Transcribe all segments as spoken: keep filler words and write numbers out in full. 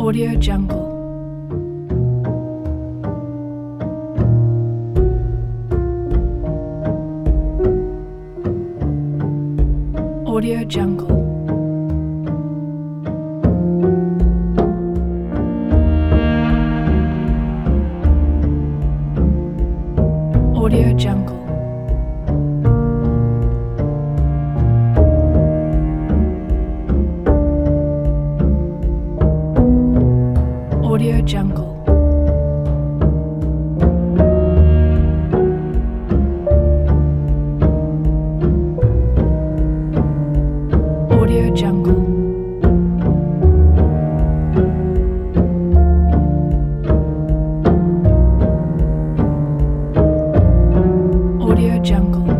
Audio Jungle. Audio Jungle. Audio Jungle. Audio Jungle. Audio Jungle. Audio Jungle.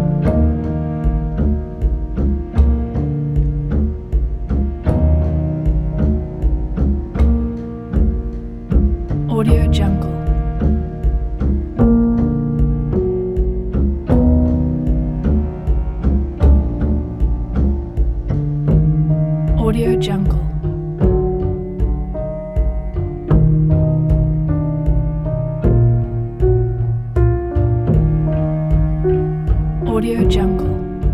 Audio Jungle. Audio Jungle. Audio Jungle.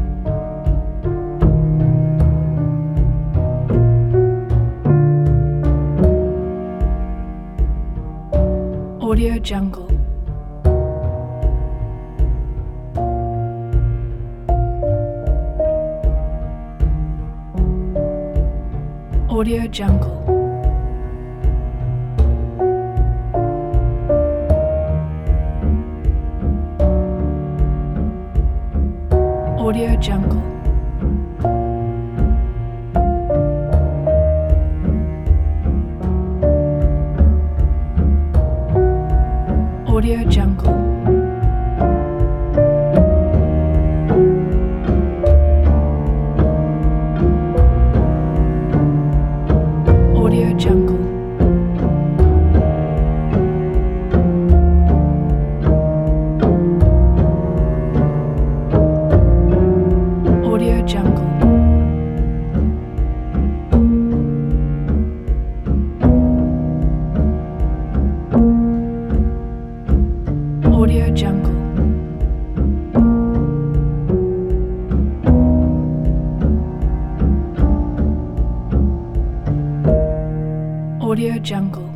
Audio Jungle. Audio Jungle. Audio Jungle. Audio Jungle. Audio Jungle. Audio Jungle. Audio Jungle. Audio Jungle.